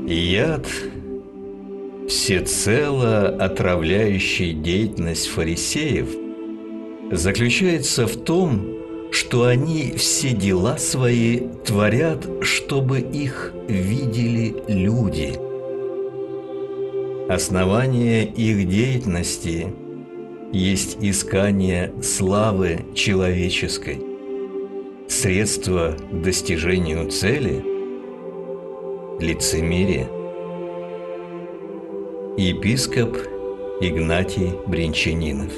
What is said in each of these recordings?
Яд, всецело отравляющий деятельность фарисеев, заключается в том, что они все дела свои творят, чтобы их видели люди. Основание их деятельности есть искание славы человеческой. Средство к достижению цели – лицемерие. Епископ Игнатий Бринчанинов.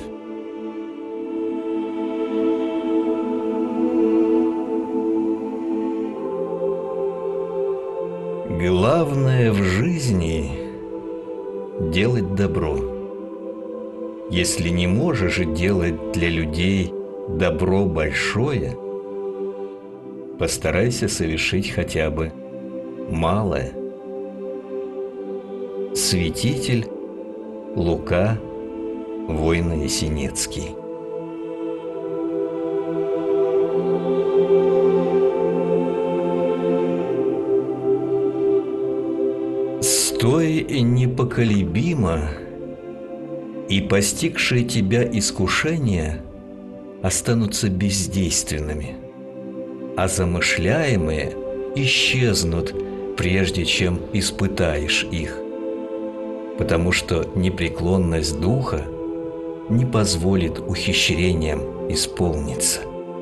Главное в жизни – делать добро. Если не можешь делать для людей добро большое, постарайся совершить хотя бы малое. Святитель Лука Войно-Ясенецкий. Стой непоколебимо, и постигшие тебя искушения останутся бездейственными, а замышляемые исчезнут, прежде чем испытаешь их, потому что непреклонность духа не позволит ухищрениям исполниться.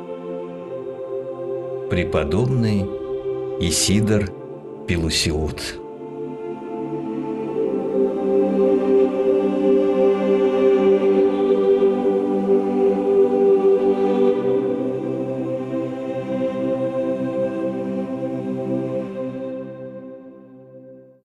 Преподобный Исидор Пелусиот.